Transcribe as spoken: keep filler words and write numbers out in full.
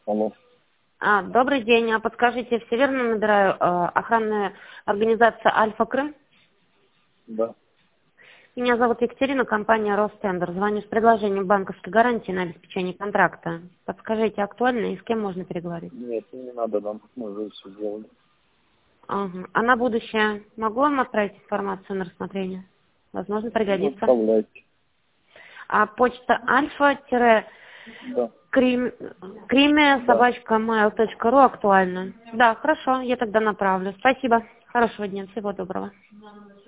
Алло. А, добрый день. А подскажите, все верно набираю? э, охранная организация «Альфа Крым»? Да. Меня зовут Екатерина, компания «Ростендер». Звоню с предложением банковской гарантии на обеспечение контракта. Подскажите, актуально и с кем можно переговорить? Нет, не надо нам, мы уже все сделали. Ага. А на будущее могу вам отправить информацию на рассмотрение? Возможно, Ну, пригодится. отправляйте. А почта альфа-крим Да. криме Да. собачка mail точка ру актуально. Да, хорошо, я тогда направлю. Спасибо. Хорошего дня, всего доброго.